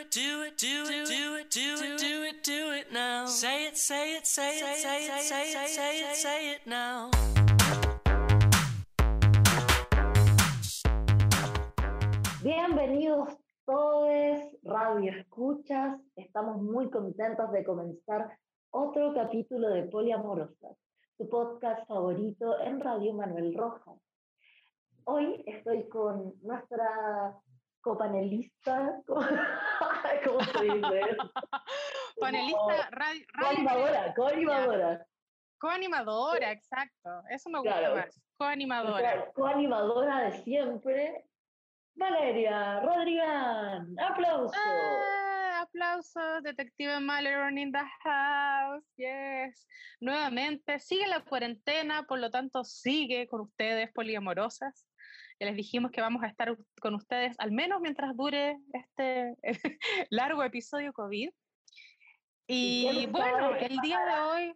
do it, do it, do it, do it, do it, do it now. Say it, say it, say it, say it, say it, say it, say it now. Bienvenidos todos, radio escuchas. Estamos muy contentos de comenzar otro capítulo de Poliamorosas, tu podcast favorito en Radio Manuel Rojas. Hoy estoy con nuestra copanelista, ¿cómo se dice? Panelista, coanimadora, exacto. Eso me gusta Claro. más. Coanimadora. Coanimadora de siempre, Valeria Rodríguez. ¡Aplausos! Aplausos, detective Mallory in the house. Yes. Nuevamente, sigue la cuarentena, por lo tanto, sigue con ustedes, poliamorosas. Ya les dijimos que vamos a estar con ustedes al menos mientras dure este largo episodio COVID. Y bueno, el día de hoy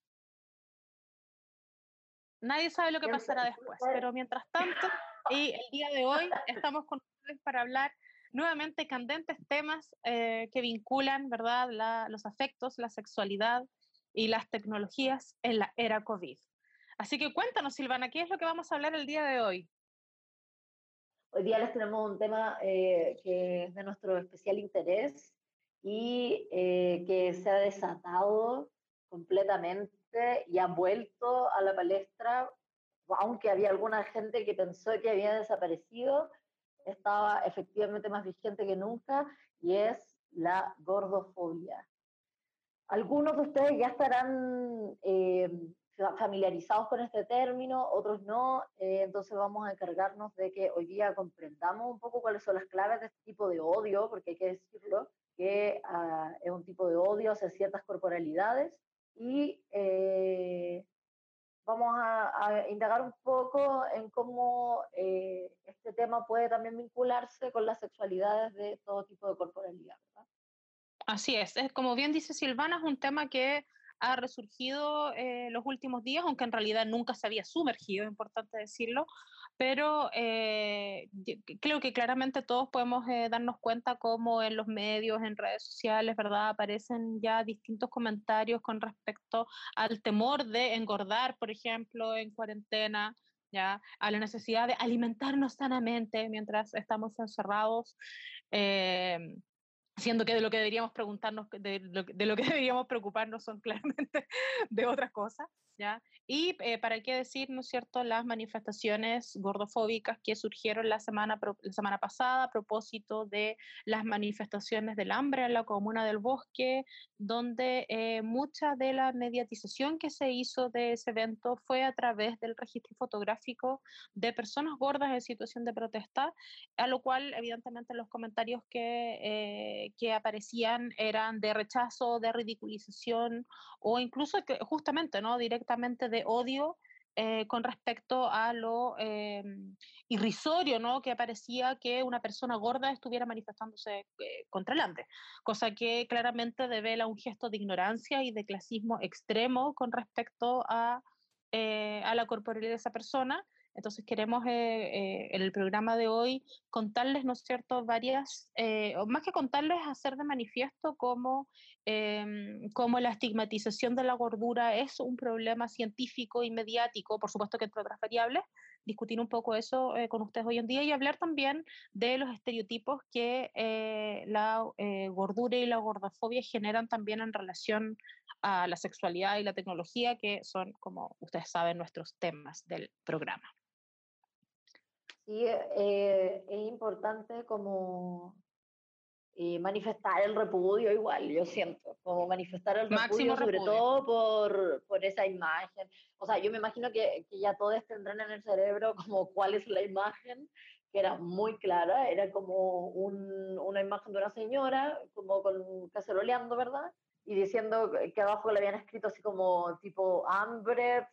nadie sabe lo que pasará después, pero mientras tanto, y el día de hoy estamos con ustedes para hablar nuevamente candentes temas que vinculan, ¿verdad?, los afectos, la sexualidad y las tecnologías en la era COVID. Así que cuéntanos, Silvana, ¿qué es lo que vamos a hablar el día de hoy? Hoy día les tenemos un tema que es de nuestro especial interés y que se ha desatado completamente y ha vuelto a la palestra, aunque había alguna gente que pensó que había desaparecido, estaba efectivamente más vigente que nunca, y es la gordofobia. Algunos de ustedes ya estarán familiarizados con este término, otros no, entonces vamos a encargarnos de que hoy día comprendamos un poco cuáles son las claves de este tipo de odio, porque hay que decirlo, que es un tipo de odio hacia ciertas corporalidades, y vamos a indagar un poco en cómo este tema puede también vincularse con las sexualidades de todo tipo de corporalidad, ¿verdad? Así es como bien dice Silvana, es un tema que ha resurgido los últimos días, aunque en realidad nunca se había sumergido, es importante decirlo, pero creo que claramente todos podemos darnos cuenta cómo en los medios, en redes sociales, ¿verdad?, aparecen ya distintos comentarios con respecto al temor de engordar, por ejemplo, en cuarentena, ya, a la necesidad de alimentarnos sanamente mientras estamos encerrados, siendo que de lo que deberíamos preguntarnos, de lo que deberíamos preocuparnos son claramente de otras cosas, ¿ya? Y para qué decir, ¿no es cierto?, las manifestaciones gordofóbicas que surgieron la semana pasada a propósito de las manifestaciones del hambre en la comuna del Bosque, donde mucha de la mediatización que se hizo de ese evento fue a través del registro fotográfico de personas gordas en situación de protesta, a lo cual evidentemente los comentarios que aparecían eran de rechazo, de ridiculización o incluso justamente, ¿no?, directamente de odio con respecto a lo irrisorio, ¿no?, que parecía que una persona gorda estuviera manifestándose contra el hambre, cosa que claramente devela un gesto de ignorancia y de clasismo extremo con respecto a la corporalidad de esa persona. Entonces queremos en el programa de hoy contarles, ¿no es cierto?, o más que contarles, hacer de manifiesto cómo la estigmatización de la gordura es un problema científico y mediático, por supuesto que entre otras variables, discutir un poco eso con ustedes hoy en día y hablar también de los estereotipos que la gordura y la gordofobia generan también en relación a la sexualidad y la tecnología, que son, como ustedes saben, nuestros temas del programa. Sí, es importante como manifestar el repudio igual, yo siento, como manifestar el repudio, sobre todo por esa imagen. O sea, yo me imagino que ya todos tendrán en el cerebro como cuál es la imagen, que era muy clara, era como una imagen de una señora, como con caceroleando, ¿verdad? Y diciendo que abajo le habían escrito así como tipo hambre,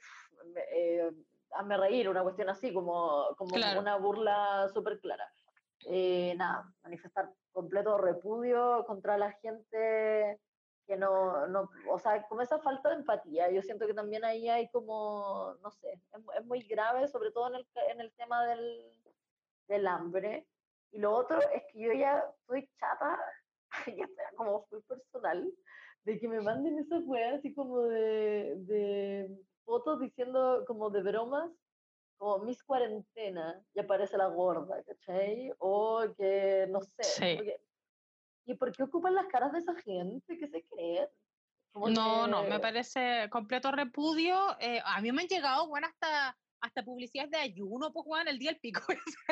hazme reír, una cuestión así, como claro, una burla súper clara. Nada, manifestar completo repudio contra la gente que no, o sea, como esa falta de empatía. Yo siento que también ahí hay como, no sé, es muy grave, sobre todo en el tema del hambre. Y lo otro es que yo ya estoy chata ya sea como muy personal, de que me manden esas weas así como de fotos diciendo como de bromas, como Miss Cuarentena, y aparece la gorda, ¿cachai? O que, no sé, Sí. ¿y por qué ocupan las caras de esa gente? ¿Qué se creen? Como No, me que... parece completo repudio. A mí me han llegado, bueno, hasta publicidades de ayuno, pues, Juan, el día del pico.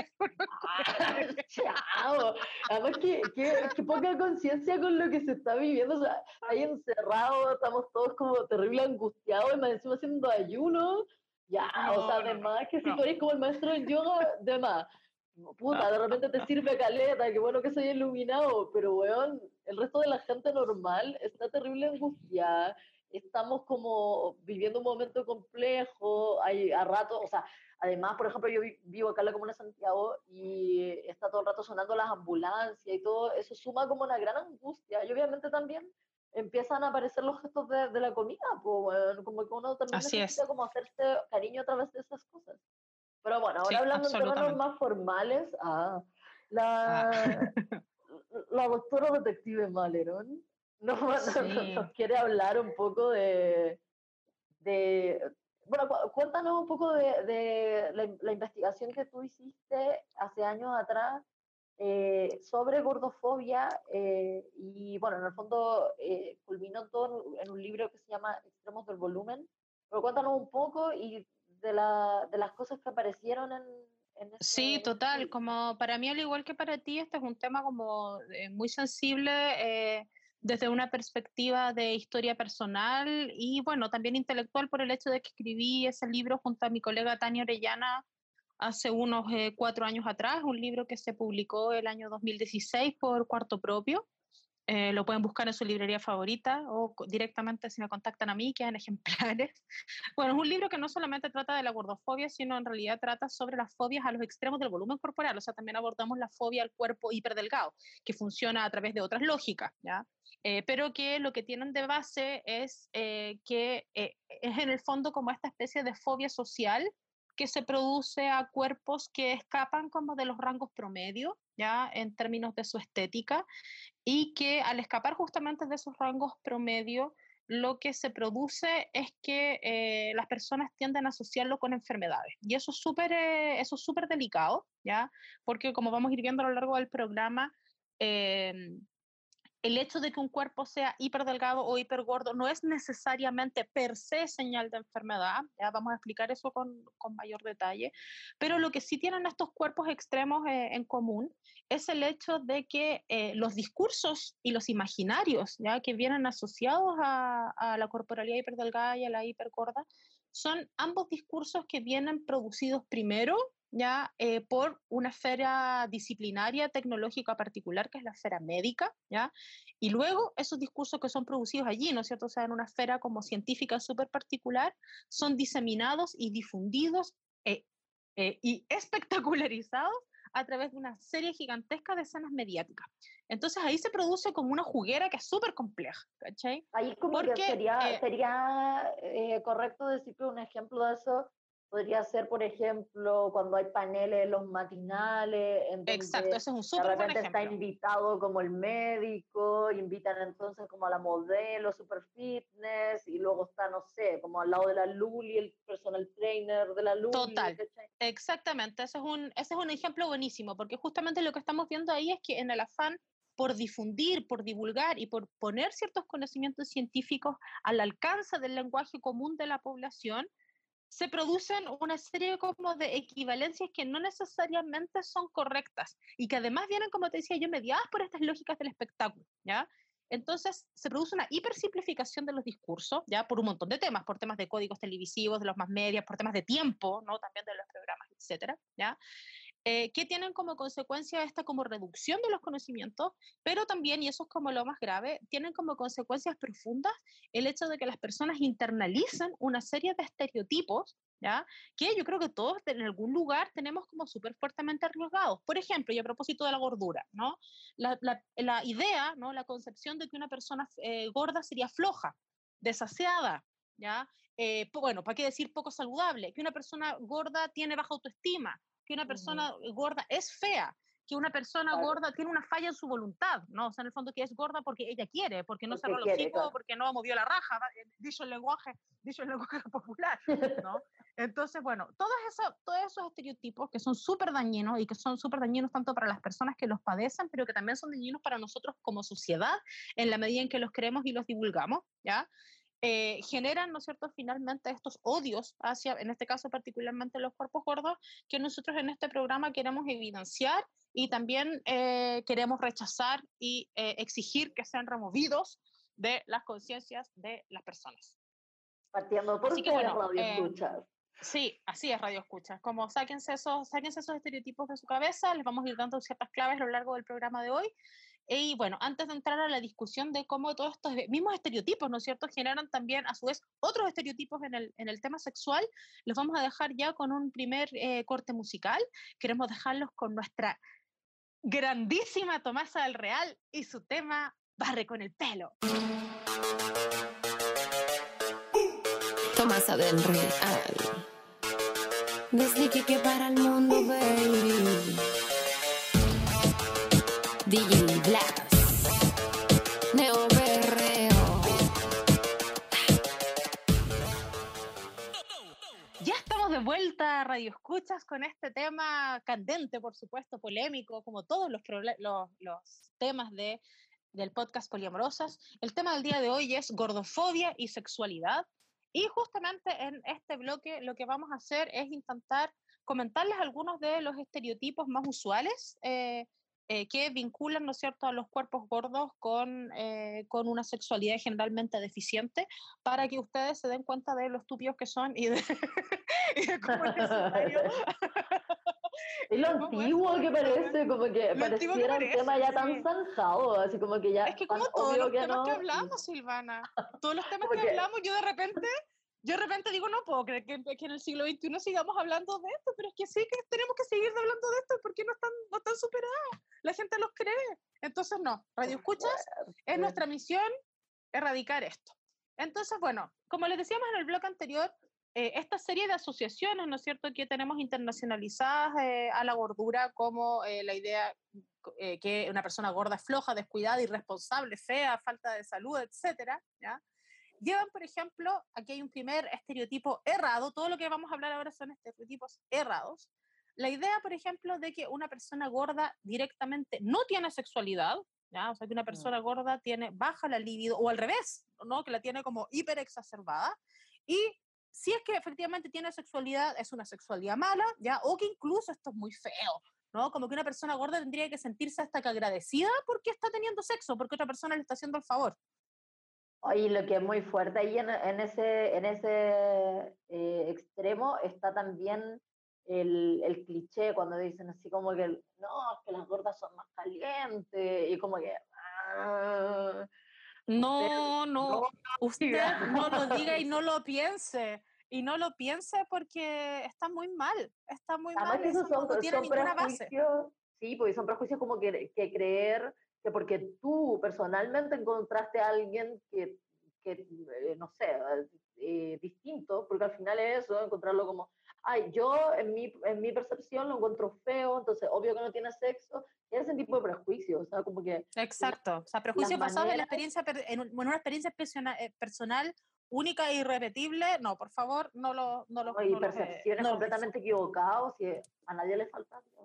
Chao. Además que poca conciencia con lo que se está viviendo, o sea, ahí encerrados, estamos todos como terrible angustiados y más encima haciendo ayuno, ya, o sea, además que si tú eres como el maestro del yoga, de más, puta, de repente te sirve caleta, qué bueno que soy iluminado, pero weón, el resto de la gente normal está terrible angustiada, estamos como viviendo un momento complejo, hay a rato, o sea, además, por ejemplo, yo vivo acá en la comuna de Santiago y está todo el rato sonando las ambulancias y todo, eso suma como una gran angustia. Y obviamente también empiezan a aparecer los gestos de la comida, pues, bueno, como que uno también Así necesita es, como hacerse cariño a través de esas cosas. Pero bueno, ahora sí, hablando en términos absolutamente. más formales, Ah, la, la doctora detective Maleron sí. nos quiere hablar un poco de bueno, cuéntanos un poco de la investigación que tú hiciste hace años atrás sobre gordofobia y bueno, en el fondo culminó todo en un libro que se llama Extremos del Volumen, pero cuéntanos un poco y de las cosas que aparecieron Sí, en ese total, estudio. como para mí, al igual que para ti, este es un tema como muy sensible desde una perspectiva de historia personal y bueno, también intelectual por el hecho de que escribí ese libro junto a mi colega Tania Orellana hace unos 4 años atrás, un libro que se publicó el año 2016 por Cuarto Propio. Lo pueden buscar en su librería favorita o directamente si me contactan a mí, quedan ejemplares. Bueno, es un libro que no solamente trata de la gordofobia, sino en realidad trata sobre las fobias a los extremos del volumen corporal, o sea, también abordamos la fobia al cuerpo hiperdelgado, que funciona a través de otras lógicas, ¿ya? Pero que lo que tienen de base es que es en el fondo como esta especie de fobia social que se produce a cuerpos que escapan como de los rangos promedio, ¿ya? En términos de su estética, y que al escapar justamente de esos rangos promedio, lo que se produce es que las personas tienden a asociarlo con enfermedades. Y eso es súper delicado, ¿ya? Porque como vamos a ir viendo a lo largo del programa, eh, el hecho de que un cuerpo sea hiperdelgado o hipergordo no es necesariamente per se señal de enfermedad, ya vamos a explicar eso con mayor detalle, pero lo que sí tienen estos cuerpos extremos en común es el hecho de que los discursos y los imaginarios ya que vienen asociados a la corporalidad hiperdelgada y a la hipergorda son ambos discursos que vienen producidos primero ya por una esfera disciplinaria tecnológica particular que es la esfera médica, ¿ya? Y luego esos discursos que son producidos allí, ¿no es cierto? O sea, en una esfera como científica súper particular, son diseminados y difundidos y espectacularizados a través de una serie gigantesca de escenas mediáticas. Entonces ahí se produce como una juguera que es súper compleja, ¿cachai? Ahí como que Porque sería correcto decir que un ejemplo de eso podría ser, por ejemplo, cuando hay paneles en los matinales, en exacto, donde ese es un de súper buen repente está ejemplo. invitado como el médico, invitan entonces como a la modelo super fitness, y luego está, no sé, como al lado de la Luli, el personal trainer de la Luli, Total, ¿cachai? exactamente. Ese es un ejemplo buenísimo, porque justamente lo que estamos viendo ahí es que en el afán por difundir, por divulgar y por poner ciertos conocimientos científicos al alcance del lenguaje común de la población, se producen una serie como de equivalencias que no necesariamente son correctas y que además vienen, como te decía yo, mediadas por estas lógicas del espectáculo, ¿ya? Entonces se produce una hipersimplificación de los discursos, ¿ya? Por un montón de temas, por temas de códigos televisivos, de los más medios, por temas de tiempo, ¿no? También de los programas, etcétera, ¿ya? Que tienen como consecuencia esta como reducción de los conocimientos, pero también, y eso es como lo más grave, tienen como consecuencias profundas el hecho de que las personas internalicen una serie de estereotipos, ¿ya? Que yo creo que todos en algún lugar tenemos como súper fuertemente arriesgados. Por ejemplo, y a propósito de la gordura, ¿no? La idea, ¿no? La concepción de que una persona gorda sería floja, desaseada, ¿ya? Bueno, ¿para qué decir poco saludable? Que una persona gorda tiene baja autoestima, que una Ujú. persona gorda es fea. que una persona gorda tiene una falla en su voluntad, ¿no? O sea, en el fondo que es gorda porque ella quiere, porque no cerró los hocicos, porque no movió la raja, dicho el lenguaje popular, ¿no? Entonces, bueno, todos esos estereotipos que son súper dañinos y que son súper dañinos tanto para las personas que los padecen, pero que también son dañinos para nosotros como sociedad en la medida en que los creemos y los divulgamos, ¿ya? Generan, ¿no es cierto?, finalmente estos odios hacia, en este caso particularmente los cuerpos gordos, que nosotros en este programa queremos evidenciar y también queremos rechazar y exigir que sean removidos de las conciencias de las personas. Partiendo por Así que, ustedes, bueno, Radio Escuchas. Sí, así es, Radio Escuchas. Como sáquense esos estereotipos de su cabeza, les vamos a ir dando ciertas claves a lo largo del programa de hoy. Y bueno, antes de entrar a la discusión de cómo todos estos mismos estereotipos, ¿no es cierto?, generan también a su vez otros estereotipos en el tema sexual, los vamos a dejar ya con un primer corte musical. Queremos dejarlos con nuestra grandísima Tomasa del Real y su tema Barre con el pelo. Tomasa del Real. Desde que para el mundo, baby. DJ Blas, Neo Berreo. Ya estamos de vuelta, Radio Escuchas, con este tema candente, por supuesto, polémico, como todos los temas del podcast Poliamorosas. El tema del día de hoy es gordofobia y sexualidad. Y justamente en este bloque lo que vamos a hacer es intentar comentarles algunos de los estereotipos más usuales que vinculan, ¿no es cierto?, a los cuerpos gordos con una sexualidad generalmente deficiente, para que ustedes se den cuenta de lo estúpidos que son y de cómo es necesario. Es lo antiguo que parece, como que pareciera un tema ya sí. tan zanjado, así como que ya. Es que como todos los temas que hablamos, Silvana, todos los temas que hablamos, yo de repente digo, no puedo creer que en el siglo XXI sigamos hablando de esto, pero es que sí que tenemos que seguir hablando de esto porque no están superadas, la gente los cree. Entonces no, Radio Escuchas, es nuestra misión erradicar esto. Entonces, bueno, como les decíamos en el blog anterior, esta serie de asociaciones, ¿no es cierto?, que tenemos internacionalizadas a la gordura, como la idea que una persona gorda es floja, descuidada, irresponsable, fea, falta de salud, etcétera, ¿ya? Llevan, por ejemplo, aquí hay un primer estereotipo errado, todo lo que vamos a hablar ahora son estereotipos errados. La idea, por ejemplo, de que una persona gorda directamente no tiene sexualidad, ¿ya? O sea, que una persona gorda baja la libido, o al revés, ¿no?, que la tiene como hiperexacerbada, y si es que efectivamente tiene sexualidad, es una sexualidad mala, ¿ya? O que incluso esto es muy feo, ¿no? Como que una persona gorda tendría que sentirse hasta que agradecida porque está teniendo sexo, porque otra persona le está haciendo el favor. Oye, lo que es muy fuerte ahí en ese extremo está también el cliché cuando dicen así como que no, es que las gordas son más calientes y como que No, usted no lo diga y no lo piense. Y no lo piense porque está muy mal. Además que esos no tiene ninguna base. Sí, porque son prejuicios como que creer que porque tú personalmente encontraste a alguien que no sé, distinto, porque al final es eso, encontrarlo como, ay, yo en mi percepción lo encuentro feo, entonces obvio que no tiene sexo, y ese tipo de prejuicios, o sea, como que... Exacto, o sea, prejuicios basados en la experiencia, en una experiencia personal única e irrepetible, no, por favor, y percepciones completamente equivocadas, y a nadie le falta Dios.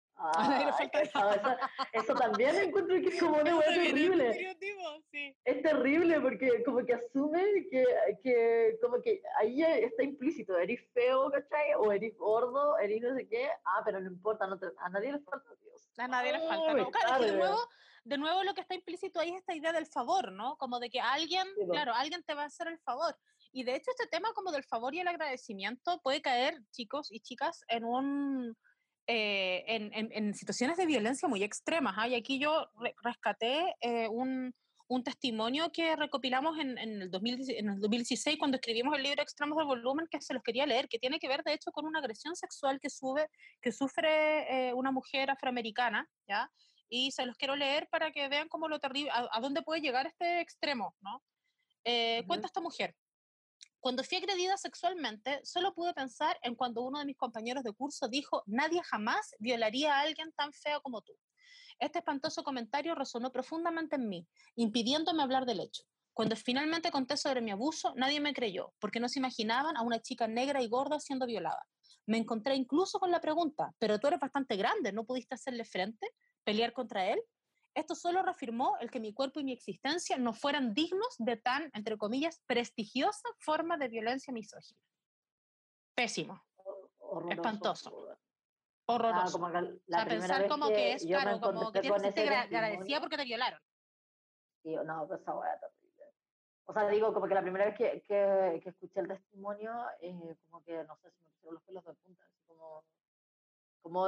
Eso también encuentro que es como una hueá terrible. Sí. Es terrible porque como que asume que como que ahí está implícito, eres feo, ¿cachai? O eres gordo, eres no sé qué, pero no importa, a nadie le falta Dios. A nadie le falta, ¿no? Claro, es que de nuevo lo que está implícito ahí es esta idea del favor, ¿no? Como de que alguien te va a hacer el favor. Y de hecho este tema como del favor y el agradecimiento puede caer, chicos y chicas, en situaciones de violencia muy extremas. Y aquí yo rescaté un testimonio que recopilamos en el 2016 cuando escribimos el libro Extremos del Volumen, que se los quería leer, que tiene que ver de hecho con una agresión sexual que sufre una mujer afroamericana, ¿ya? Y se los quiero leer para que vean cómo lo terrible, a dónde puede llegar este extremo, ¿no? Cuenta esta mujer: Cuando fui agredida sexualmente, solo pude pensar en cuando uno de mis compañeros de curso dijo: nadie jamás violaría a alguien tan feo como tú. Este espantoso comentario resonó profundamente en mí, impidiéndome hablar del hecho. Cuando finalmente conté sobre mi abuso, nadie me creyó, porque no se imaginaban a una chica negra y gorda siendo violada. Me encontré incluso con la pregunta: pero tú eres bastante grande, ¿no pudiste hacerle frente? ¿Pelear contra él? Esto solo reafirmó el que mi cuerpo y mi existencia no fueran dignos de tan, entre comillas, prestigiosa forma de violencia misógina. Pésimo. Horroroso. Espantoso. Horroroso. Como que o sea, pensar como que es, claro, como que tienes que ser agradecida porque te violaron. Sí, no, pues esa hueá terrible. O sea, digo, como que la primera vez que escuché el testimonio, como que, no sé, si me pusieron los pelos de punta, así como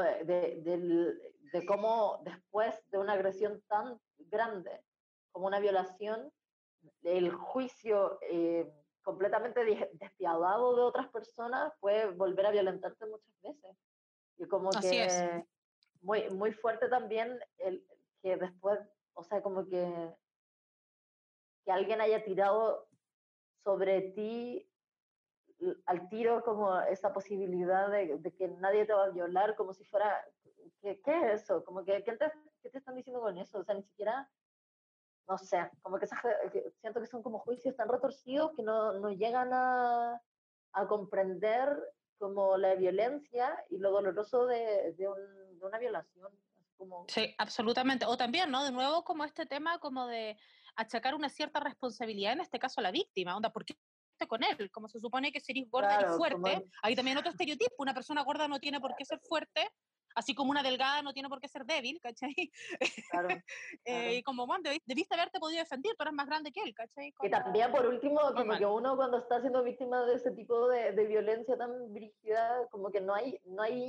de cómo después de una agresión tan grande como una violación, el juicio completamente despiadado de otras personas puede volver a violentarte muchas veces. Y como Así que es. muy, muy fuerte también el que después, o sea, como que alguien haya tirado sobre ti al tiro como esa posibilidad de que nadie te va a violar, como si fuera, ¿qué es eso? Como que, ¿qué te están diciendo con eso? O sea, ni siquiera, no sé, como que siento que son como juicios tan retorcidos que no llegan a comprender como la violencia y lo doloroso de una violación. Como... Sí, absolutamente. O también, ¿no? De nuevo, como este tema como de achacar una cierta responsabilidad, en este caso a la víctima. Onda, ¿por qué estás con él? Como se supone que si eres gorda y fuerte, como... hay también otro estereotipo. Una persona gorda no tiene por qué ser fuerte, así como una delgada no tiene por qué ser débil, ¿cachai? Claro, claro. Y como, bueno, debiste haberte podido defender, tú eres más grande que él, ¿cachai? Como... Y también, por último, como que uno cuando está siendo víctima de ese tipo de violencia tan brígida, como que no hay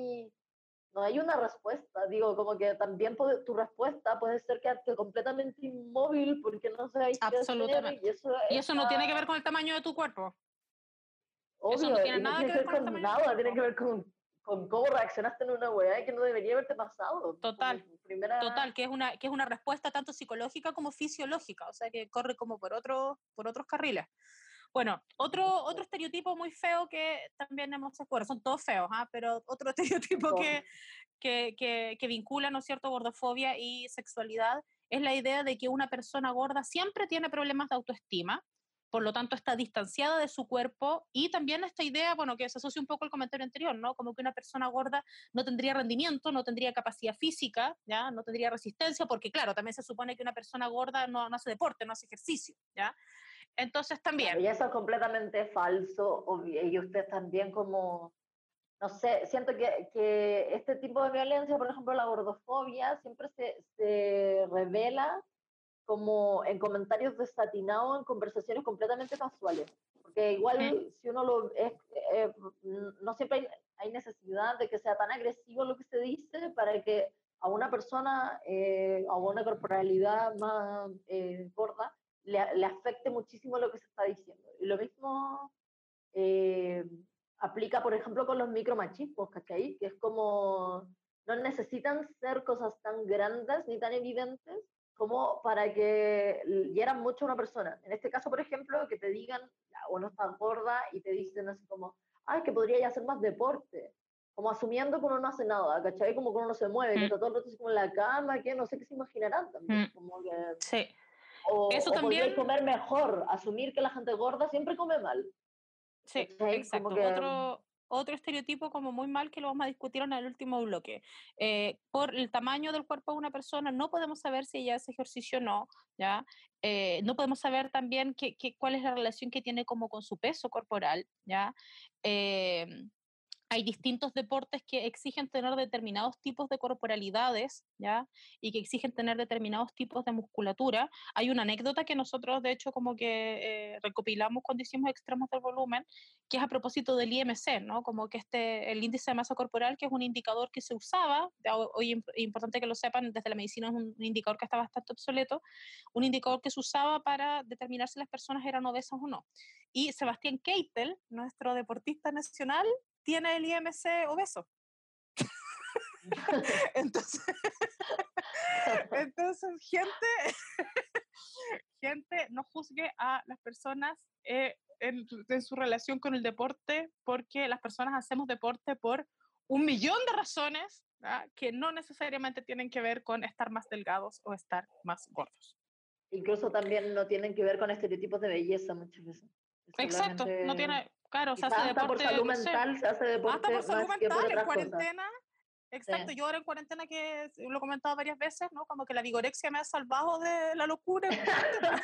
una respuesta. Digo, como que también tu respuesta puede ser quedarte completamente inmóvil porque no sabes qué hacer. Y eso no tiene que ver con el tamaño de tu cuerpo. Obvio, eso no tiene nada que ver con nada, tiene que ver con cómo reaccionaste en una weá que no debería haberte pasado. Total, total, que es una respuesta tanto psicológica como fisiológica, o sea, que corre como por otros carriles. Bueno, otro estereotipo muy feo que también hemos escuchado, son todos feos, pero otro estereotipo que vincula, ¿no es cierto?, gordofobia y sexualidad, es la idea de que una persona gorda siempre tiene problemas de autoestima, por lo tanto está distanciada de su cuerpo, y también esta idea, bueno, que se asocia un poco al comentario anterior, ¿no? Como que una persona gorda no tendría rendimiento, no tendría capacidad física, ¿ya? No tendría resistencia, porque claro, también se supone que una persona gorda no hace deporte, no hace ejercicio, ¿ya? Entonces también... Claro, y eso es completamente falso, y usted también como... No sé, siento que este tipo de violencia, por ejemplo, la gordofobia, siempre se revela como en comentarios desatinados, en conversaciones completamente casuales. Porque igual, si uno lo es, no siempre hay necesidad de que sea tan agresivo lo que se dice para que a una persona, a una corporalidad más gorda, le afecte muchísimo lo que se está diciendo. Y lo mismo aplica, por ejemplo, con los micromachismos, ¿cachai? Que es como, no necesitan ser cosas tan grandes ni tan evidentes como para que hieran mucho a una persona. En este caso, por ejemplo, que te digan, uno está gorda y te dicen así como, ay, que podría ya hacer más deporte. Como asumiendo que uno no hace nada, ¿cachai? Como que uno no se mueve, que está todo el rato así como en la cama, que no sé qué se imaginarán también. Como que, sí. Eso también... podría comer mejor, asumir que la gente gorda siempre come mal. Sí, exacto. Como que... Otro estereotipo como muy mal que lo vamos a discutir en el último bloque. Por el tamaño del cuerpo de una persona no podemos saber si ella hace ejercicio o no, ¿ya? No podemos saber también cuál es la relación que tiene como con su peso corporal, ¿ya? Hay distintos deportes que exigen tener determinados tipos de corporalidades, ¿ya? Y que exigen tener determinados tipos de musculatura. Hay una anécdota que nosotros, de hecho, como que recopilamos cuando hicimos Extremos del Volumen, que es a propósito del IMC, ¿no? Como que el índice de masa corporal, que es un indicador que se usaba, hoy es importante que lo sepan, desde la medicina es un indicador que está bastante obsoleto, un indicador que se usaba para determinar si las personas eran obesas o no. Y Sebastián Keitel, nuestro deportista nacional, tiene el IMC obeso. entonces, gente, no juzgue a las personas en su relación con el deporte, porque las personas hacemos deporte por 1.000.000 de razones, ¿verdad? Que no necesariamente tienen que ver con estar más delgados o estar más gordos. Incluso también no tienen que ver con estereotipos de belleza muchas veces. Exacto, no tiene, claro, se hace hasta deporte, por salud no sé, mental, se hace deporte hasta por salud más que por mental, en otras cosas. cuarentena. Exacto, Sí. yo ahora en cuarentena, que lo he comentado varias veces, ¿no? Como que la vigorexia me ha salvado de la locura en cuarentena.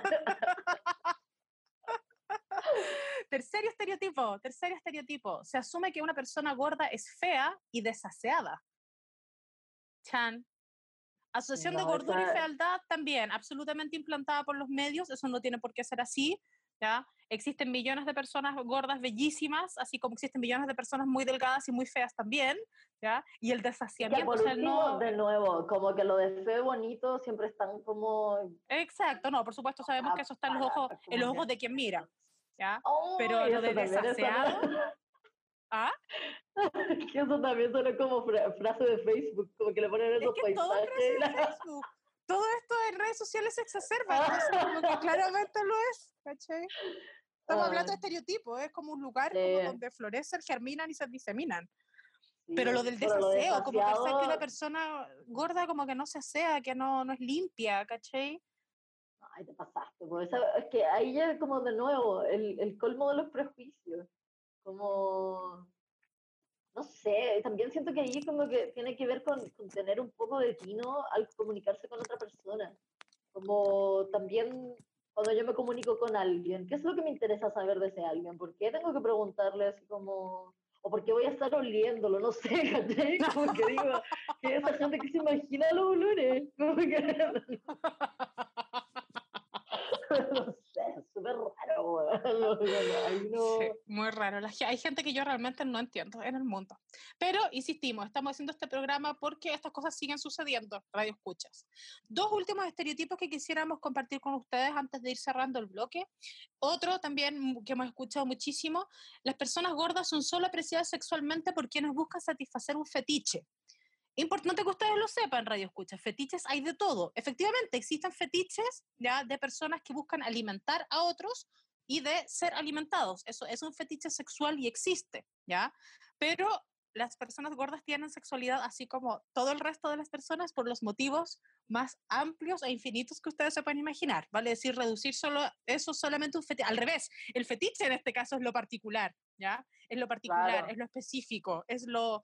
Tercer estereotipo. Se asume que una persona gorda es fea y desaseada. Chan. Asociación de No, gordura y fealdad también, absolutamente implantada por los medios, eso no tiene por qué ser así, ¿ya? Existen millones de personas gordas bellísimas, así como existen millones de personas muy delgadas y muy feas también, ¿ya? Y el desasiamiento, por o sea, último, no... de nuevo, como que lo de feo bonito siempre están como... Exacto, no, por supuesto sabemos que eso está en los ojos de quien mira, ¿ya? Oh, Pero lo de desaseado... ¿Ah? Que eso también suena como frase de Facebook, como que le ponen Es esos que paisajes. todo frase de Facebook. Todo esto en redes sociales se exacerba, entonces como que claramente lo es, ¿cachai? Estamos hablando de estereotipos, es como un lugar como donde florecen, germinan y se diseminan. Sí, pero lo del pero lo desaseo, como pensar que una desasiado... persona gorda como que no se asea, que no es limpia, ¿cachai? Ay, te pasaste, pues, es que ahí ya como de nuevo, el colmo de los prejuicios, como... No sé, también siento que ahí como que tiene que ver con tener un poco de tino al comunicarse con otra persona. Como también cuando yo me comunico con alguien, ¿qué es lo que me interesa saber de ese alguien? ¿Por qué tengo que preguntarle así como, o por qué voy a estar oliéndolo? No sé, ¿cachai? Como que digo, que esa gente que se imagina los olores, como que... No sé, es súper raro, ahí no... Sí, muy raro. Hay gente que yo realmente no entiendo en el mundo. Pero, insistimos, estamos haciendo este programa porque estas cosas siguen sucediendo, radio escuchas. Dos últimos estereotipos que quisiéramos compartir con ustedes antes de ir cerrando el bloque. Otro también que hemos escuchado muchísimo, las personas gordas son solo apreciadas sexualmente por quienes buscan satisfacer un fetiche. Importante que ustedes lo sepan, radio escucha, fetiches hay de todo. Efectivamente, existen fetiches ya de personas que buscan alimentar a otros y de ser alimentados. Eso es un fetiche sexual y existe, ¿ya? Pero las personas gordas tienen sexualidad así como todo el resto de las personas por los motivos más amplios e infinitos que ustedes se pueden imaginar. Vale decir, reducir solo eso solamente un fetiche. Al revés, el fetiche en este caso es lo particular, ¿ya? Es lo particular, claro. Es lo específico, es lo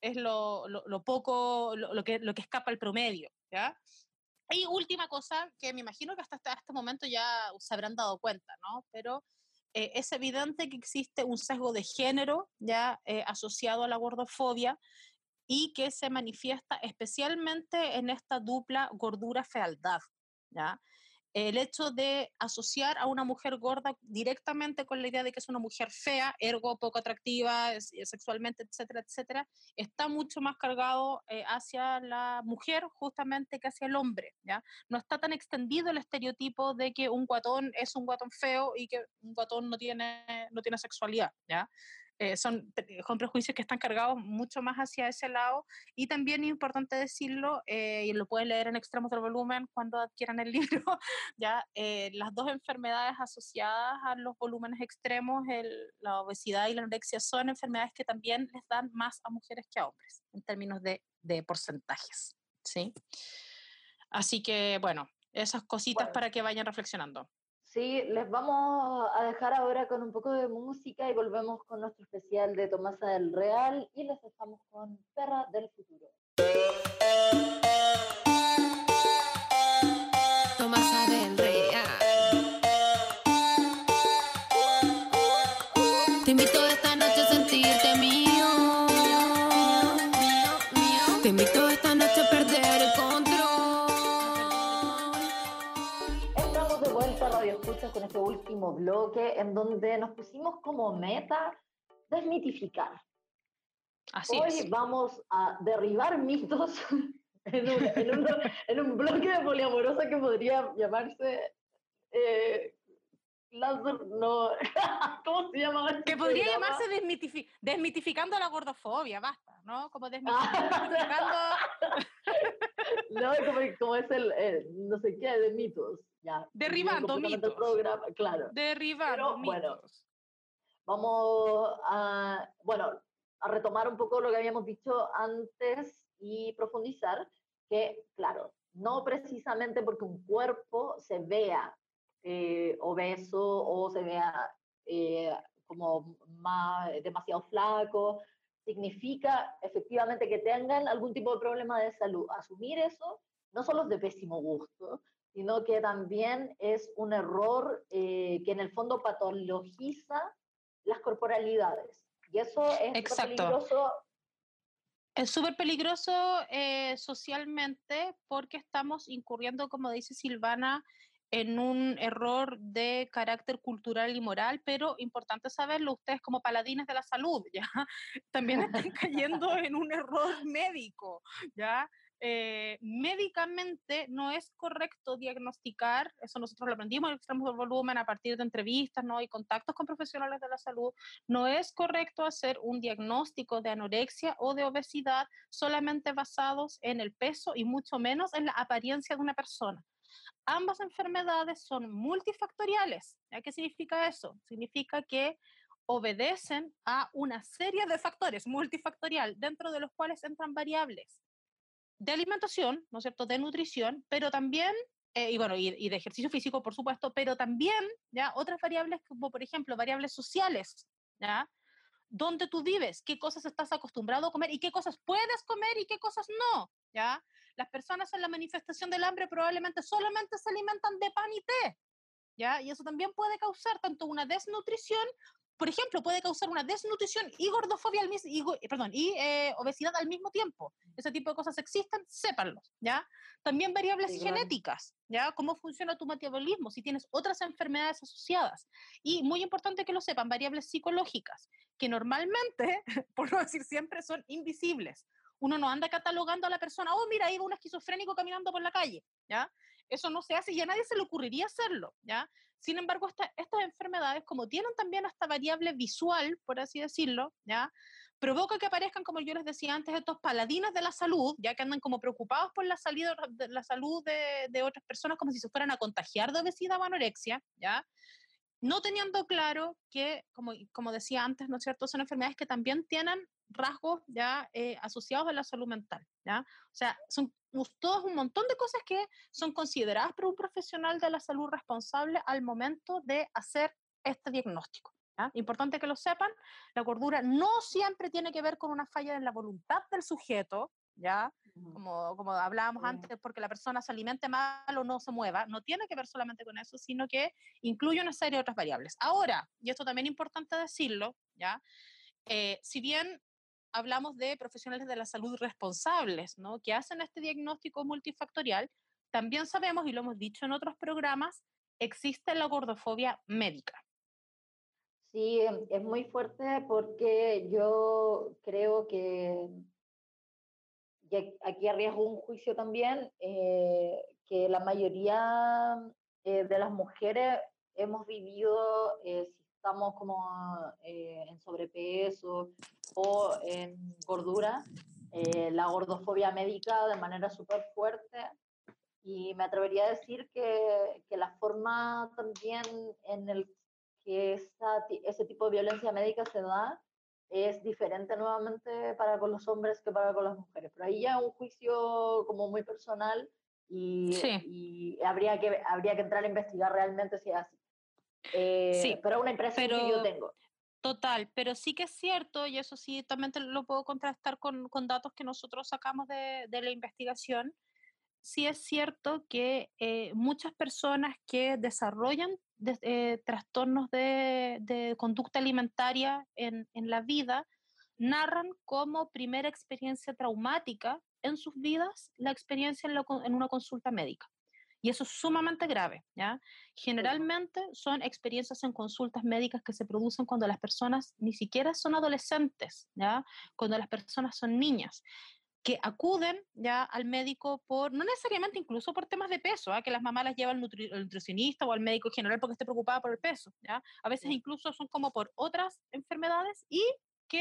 poco, lo que escapa al promedio, ¿ya? Y última cosa, que me imagino que hasta este momento ya se habrán dado cuenta, ¿no? Pero es evidente que existe un sesgo de género ya asociado a la gordofobia y que se manifiesta especialmente en esta dupla gordura-fealdad, ¿ya? El hecho de asociar a una mujer gorda directamente con la idea de que es una mujer fea, ergo poco atractiva sexualmente, etcétera, etcétera, está mucho más cargado hacia la mujer justamente que hacia el hombre, ¿ya? No está tan extendido el estereotipo de que un guatón es un guatón feo y que un guatón no tiene sexualidad, ¿ya? Son prejuicios que están cargados mucho más hacia ese lado y también es importante decirlo, y lo pueden leer en Extremos del Volumen cuando adquieran el libro, ya las dos enfermedades asociadas a los volúmenes extremos, la obesidad y la anorexia, son enfermedades que también les dan más a mujeres que a hombres en términos de porcentajes, ¿sí? Así que bueno, esas cositas para que vayan reflexionando. Sí, les vamos a dejar ahora con un poco de música y volvemos con nuestro especial de Tomasa del Real y les dejamos con Perra del Futuro. Tomasa del Real. Te invito esta noche a sentirte mío. Te invito esta noche a perder el control. Estamos de vuelta, Radio Escuchas, con este último bloque en donde nos pusimos como meta desmitificar. Así Hoy es. vamos a derribar mitos en un bloque de poliamorosa que podría llamarse no, ¿cómo se llama? Que podría llamarse desmitificando la gordofobia, basta, ¿no? Como desmitificando... No, como es no sé qué, de mitos. Ya, Derribando mitos. El programa, claro. Derribando Pero, bueno, mitos. vamos a retomar un poco lo que habíamos dicho antes y profundizar que, claro, no precisamente porque un cuerpo se vea obeso o se vea como demasiado flaco, significa efectivamente que tengan algún tipo de problema de salud. Asumir eso no solo es de pésimo gusto, sino que también es un error que en el fondo patologiza las corporalidades. Y eso es súper peligroso. Es súper peligroso socialmente porque estamos incurriendo, como dice Silvana, en un error de carácter cultural y moral, pero importante saberlo, ustedes como paladines de la salud, ¿ya? También están cayendo en un error médico, ¿ya? Médicamente no es correcto diagnosticar, eso nosotros lo aprendimos en Extremos del Volumen a partir de entrevistas, ¿no? Y contactos con profesionales de la salud, no es correcto hacer un diagnóstico de anorexia o de obesidad solamente basados en el peso y mucho menos en la apariencia de una persona. Ambas enfermedades son multifactoriales. ¿Qué significa eso? Significa que obedecen a una serie de factores multifactorial, dentro de los cuales entran variables de alimentación, ¿no es cierto?, de nutrición, pero también, y de ejercicio físico, por supuesto, pero también, ¿ya?, otras variables como, por ejemplo, variables sociales, ¿ya?, dónde tú vives, qué cosas estás acostumbrado a comer y qué cosas puedes comer y qué cosas no, ¿ya? Las personas en la manifestación del hambre probablemente solamente se alimentan de pan y té, ¿ya? Y eso también puede causar tanto una desnutrición, por ejemplo, puede causar una desnutrición y gordofobia obesidad al mismo tiempo. Ese tipo de cosas existen, sépanlos, ¿ya? También variables genéticas, ¿ya? Cómo funciona tu metabolismo, si tienes otras enfermedades asociadas. Y muy importante que lo sepan, variables psicológicas, que normalmente, por no decir siempre, son invisibles. Uno no anda catalogando a la persona, oh, mira, ahí va un esquizofrénico caminando por la calle, ¿ya? Eso no se hace y a nadie se le ocurriría hacerlo, ¿ya? Sin embargo, estas enfermedades, como tienen también esta variable visual, por así decirlo, ¿ya?, provoca que aparezcan, como yo les decía antes, estos paladines de la salud, ya que andan como preocupados por la salud de otras personas, como si se fueran a contagiar de obesidad o anorexia, ¿ya?, no teniendo claro que, como decía antes, ¿no es cierto?, son enfermedades que también tienen rasgos ya asociados a la salud mental, ¿ya? O sea, son todos un montón de cosas que son consideradas por un profesional de la salud responsable al momento de hacer este diagnóstico, ¿ya? Importante que lo sepan, la gordura no siempre tiene que ver con una falla en la voluntad del sujeto, ¿ya? Como hablábamos antes, porque la persona se alimente mal o no se mueva, no tiene que ver solamente con eso, sino que incluye una serie de otras variables. Ahora, y esto también es importante decirlo, ¿ya? Si bien hablamos de profesionales de la salud responsables, ¿no?, que hacen este diagnóstico multifactorial, también sabemos, y lo hemos dicho en otros programas, existe la gordofobia médica. Sí, es muy fuerte porque yo creo que, y aquí arriesgo un juicio también, que la mayoría de las mujeres hemos vivido, si estamos como en sobrepeso o en gordura, la gordofobia médica de manera súper fuerte. Y me atrevería a decir que la forma también en el que ese tipo de violencia médica se da es diferente nuevamente para con los hombres que para con las mujeres. Pero ahí ya un juicio como muy personal y habría que entrar a investigar realmente si es así. Sí, pero es una impresión que yo tengo. Total, pero sí que es cierto, y eso sí también lo puedo contrastar con datos que nosotros sacamos de la investigación, sí es cierto que muchas personas que desarrollan trastornos de conducta alimentaria en la vida narran como primera experiencia traumática en sus vidas la experiencia en una consulta médica. Y eso es sumamente grave, ¿ya? Generalmente son experiencias en consultas médicas que se producen cuando las personas ni siquiera son adolescentes, ¿ya? Cuando las personas son niñas, que acuden ya al médico no necesariamente incluso por temas de peso, que las mamás las llevan al nutricionista o al médico en general porque esté preocupada por el peso, ¿ya? A veces incluso son como por otras enfermedades y que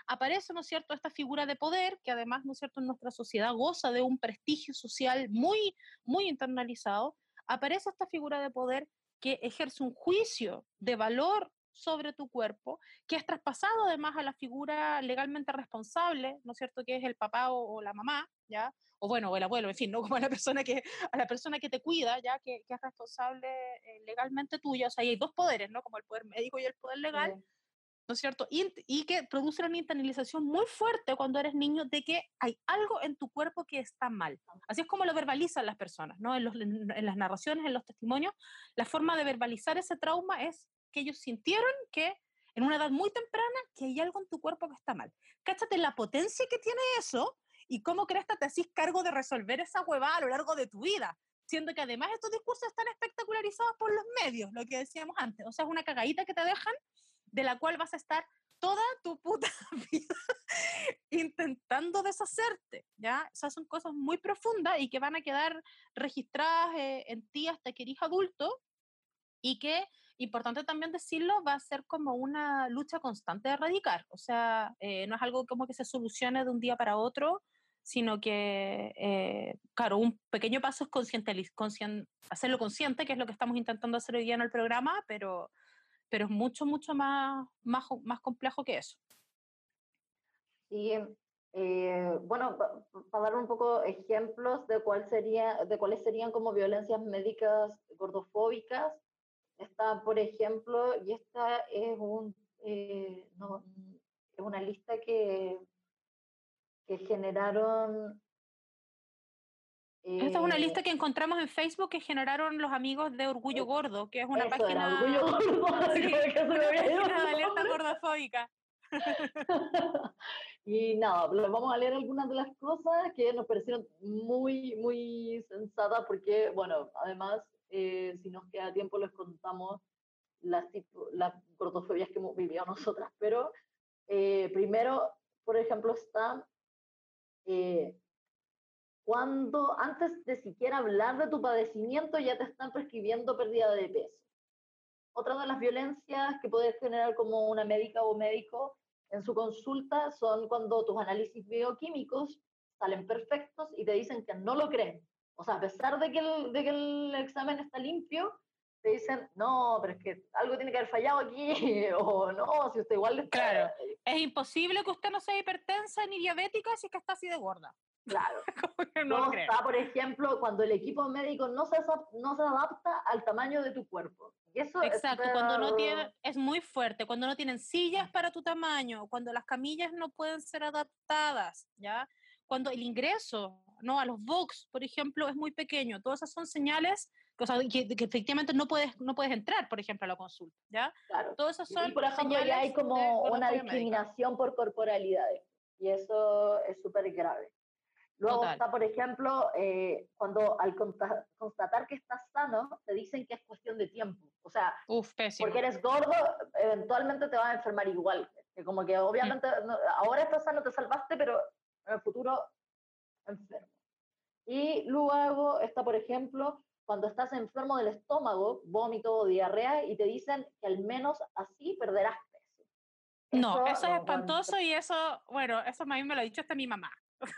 aparece, ¿no es cierto?, esta figura de poder, que además, ¿no es cierto?, en nuestra sociedad goza de un prestigio social muy, muy internalizado, aparece esta figura de poder que ejerce un juicio de valor sobre tu cuerpo, que es traspasado además a la figura legalmente responsable, ¿no es cierto?, que es el papá o la mamá, ¿ya? O bueno, o el abuelo, en fin, ¿no? Como a la persona que te cuida, ¿ya? Que es responsable legalmente tuya, o sea, y hay dos poderes, ¿no? Como el poder médico y el poder legal, ¿no es cierto? Y que produce una internalización muy fuerte cuando eres niño de que hay algo en tu cuerpo que está mal. Así es como lo verbalizan las personas, ¿no? En las narraciones, en los testimonios, la forma de verbalizar ese trauma es que ellos sintieron que en una edad muy temprana que hay algo en tu cuerpo que está mal. Cáchate la potencia que tiene eso y cómo crees que te hacís cargo de resolver esa huevada a lo largo de tu vida, siendo que además estos discursos están espectacularizados por los medios, lo que decíamos antes. O sea, es una cagadita que te dejan de la cual vas a estar toda tu puta vida intentando deshacerte, ¿ya? O sea, son cosas muy profundas y que van a quedar registradas en ti hasta que eres adulto y que, importante también decirlo, va a ser como una lucha constante de erradicar. O sea, no es algo como que se solucione de un día para otro, sino que, claro, un pequeño paso es hacerlo consciente, que es lo que estamos intentando hacer hoy día en el programa, pero es mucho, mucho más complejo que eso. Sí, bueno, para dar un poco ejemplos de cuáles serían como violencias médicas gordofóbicas, está, por ejemplo, y esta es es una lista que generaron. Esta es una lista que encontramos en Facebook que generaron los amigos de Orgullo Gordo, que es una página, era Orgullo Gordo, sí, una página de alerta nombre. gordofóbica. Y nada, les vamos a leer algunas de las cosas que nos parecieron muy, muy sensatas, porque, bueno, además, si nos queda tiempo, les contamos las gordofobias que hemos vivido nosotras. Pero primero, por ejemplo, está cuando antes de siquiera hablar de tu padecimiento ya te están prescribiendo pérdida de peso. Otra de las violencias que puede generar como una médica o médico en su consulta son cuando tus análisis bioquímicos salen perfectos y te dicen que no lo creen. O sea, a pesar de que el examen está limpio, te dicen, no, pero es que algo tiene que haber fallado aquí, o no, si usted igual está... Claro, es imposible que usted no sea hipertensa ni diabética si es que está así de gorda. Claro. No Luego está, por ejemplo, cuando el equipo médico no se adapta al tamaño de tu cuerpo. Y eso exacto, cuando no tiene, es muy fuerte, cuando no tienen sillas para tu tamaño, cuando las camillas no pueden ser adaptadas, ¿ya? Cuando el ingreso, ¿no? A los box, por ejemplo, es muy pequeño. Todas esas son señales o sea, que efectivamente no puedes entrar, por ejemplo, a la consulta, ¿ya? Claro. Todas esas son y por ejemplo, señales ya hay como de una gordofobia discriminación por corporalidades. Y eso es súper grave. Luego Total. está, por ejemplo, cuando al constatar que estás sano, te dicen que es cuestión de tiempo. O sea, Pésimo. porque eres gordo, eventualmente te vas a enfermar igual. Que como que obviamente ahora estás sano, te salvaste, pero en el futuro enfermo. Y luego está, por ejemplo, cuando estás enfermo del estómago, vómito o diarrea, y te dicen que al menos así perderás peso. No, eso es espantoso y eso, bueno, eso a mí me lo ha dicho hasta mi mamá.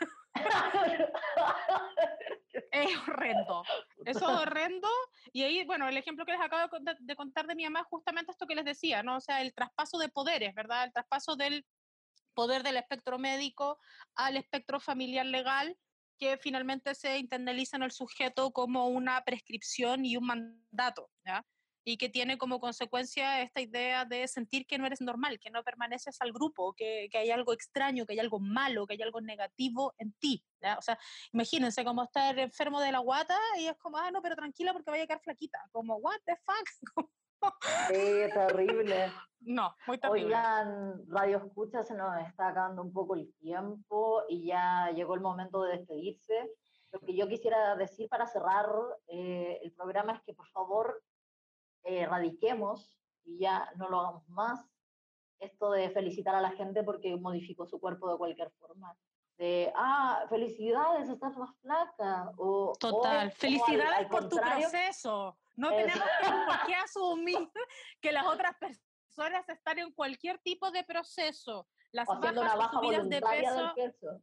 Es horrendo. Eso es horrendo. Y ahí, bueno, el ejemplo que les acabo de contar de mi mamá, justamente esto que les decía, ¿no? O sea, el traspaso de poderes, ¿verdad? El traspaso del poder del espectro médico al espectro familiar legal, que finalmente se internaliza en el sujeto como una prescripción y un mandato, ¿ya? Y que tiene como consecuencia esta idea de sentir que no eres normal, que no permaneces al grupo, que hay algo extraño, que hay algo malo, que hay algo negativo en ti, ¿ya? O sea, imagínense como estar enfermo de la guata y es como, no, pero tranquila porque vaya a quedar flaquita, como, what the fuck. Sí, terrible. No, muy terrible. Oigan, Radio Escucha, se nos está acabando un poco el tiempo y ya llegó el momento de despedirse. Lo que yo quisiera decir para cerrar el programa es que por favor erradiquemos y ya no lo hagamos más. Esto de felicitar a la gente porque modificó su cuerpo de cualquier forma. De, felicidades, estás más flaca. Total, felicidades al por tu proceso. No tenemos por qué asumir que las otras personas están en cualquier tipo de proceso. las haciendo bajas una baja o subidas de voluntaria peso. del peso.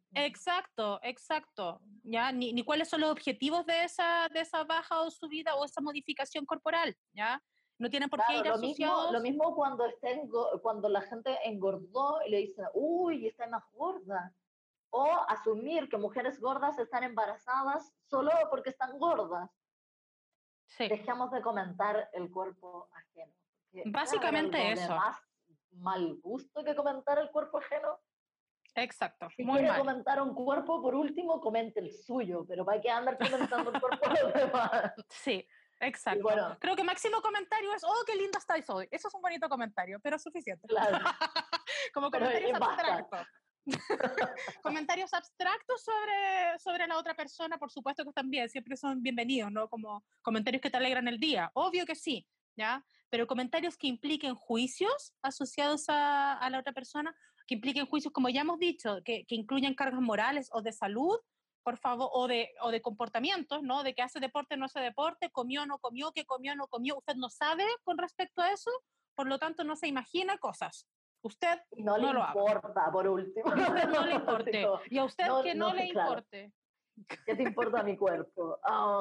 Exacto. ¿Ya? Ni cuáles son los objetivos de esa baja o subida o esa modificación corporal, ¿ya? No tienen por qué ir asociados. Lo mismo cuando la gente engordó y le dicen, uy, está más gorda. O asumir que mujeres gordas están embarazadas solo porque están gordas. Sí. Dejemos de comentar el cuerpo ajeno. Básicamente eso. Más mal gusto que comentar el cuerpo ajeno. Exacto. Si muy quiere mal. comentar un cuerpo, por último, comente el suyo, pero ¿para qué andar comentando el cuerpo de los demás? Sí, exacto. Bueno, creo que máximo comentario es, qué linda estáis hoy. Eso es un bonito comentario, pero es suficiente. Claro. Como comentarios abstractos. Comentarios abstractos sobre la otra persona, por supuesto que también, siempre son bienvenidos, ¿no? Como comentarios que te alegran el día, obvio que sí, ¿ya? Pero comentarios que impliquen juicios asociados a la otra persona, que impliquen juicios, como ya hemos dicho, que incluyan cargas morales o de salud, por favor, o de comportamientos, ¿no? De que hace deporte, no hace deporte, comió, no comió, que comió, no comió, usted no sabe con respecto a eso, por lo tanto no se imagina cosas. Usted no le importa, por último. Y a usted no le importe. Y a usted que no le importe. ¿Qué te importa mi cuerpo?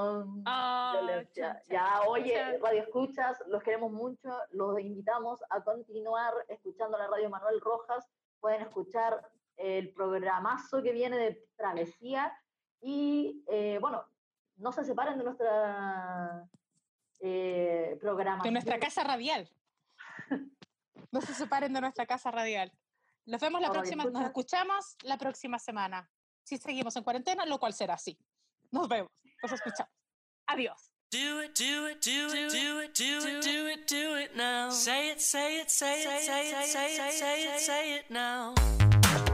Violencia. Ya, oye, Radio Escuchas, los queremos mucho, los invitamos a continuar escuchando la radio Manuel Rojas, pueden escuchar el programazo que viene de Travesía y, bueno, no se separen de nuestra programación. De nuestra casa radial. No se separen de nuestra casa radial. Nos vemos la próxima, nos escuchamos la próxima semana. Si seguimos en cuarentena, lo cual será así. Nos vemos, nos escuchamos. Adiós. Do it, do it, do it, do it, do it, do it, do it now. Say it, say it, say it, say it, say it, say it, say it now.